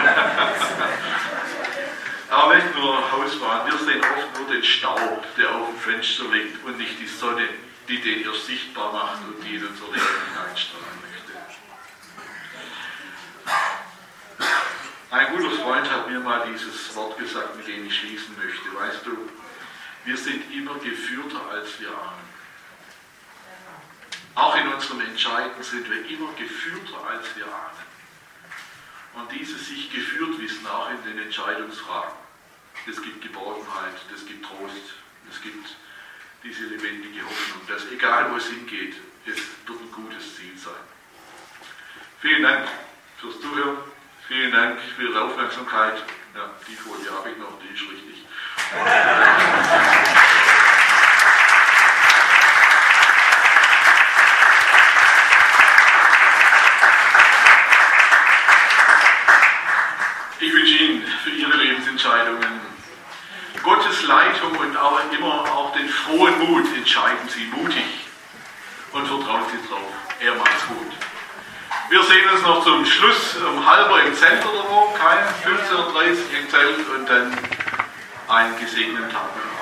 Aber nicht nur Hausfrauen, wir sehen oft nur den Staub, der auf dem Fenster liegt, und nicht die Sonne, die den erst sichtbar macht und die in unser Leben hineinstrahlen möchte. Ein guter Freund hat mir mal dieses Wort gesagt, mit dem ich schließen möchte. Weißt du, wir sind immer geführter, als wir ahnen. Auch in unserem Entscheiden sind wir immer geführter, als wir ahnen. Und dieses sich geführt wissen, auch in den Entscheidungsfragen, das gibt Geborgenheit, das gibt Trost, das gibt diese lebendige Hoffnung, dass egal wo es hingeht, es wird ein gutes Ziel sein. Vielen Dank fürs Zuhören, vielen Dank für Ihre Aufmerksamkeit. Ja, die Folie habe ich noch, die ist richtig. Ich wünsche Ihnen für Ihre Lebensentscheidungen Gottes Leitung und auch immer auch den frohen Mut. Entscheiden Sie mutig und vertrauen Sie drauf. Er macht's gut. Wir sehen uns noch zum Schluss um halber im Zelt oder wo, kein fünfzehn Uhr dreißig im Zelt, und dann einen gesegneten Tag.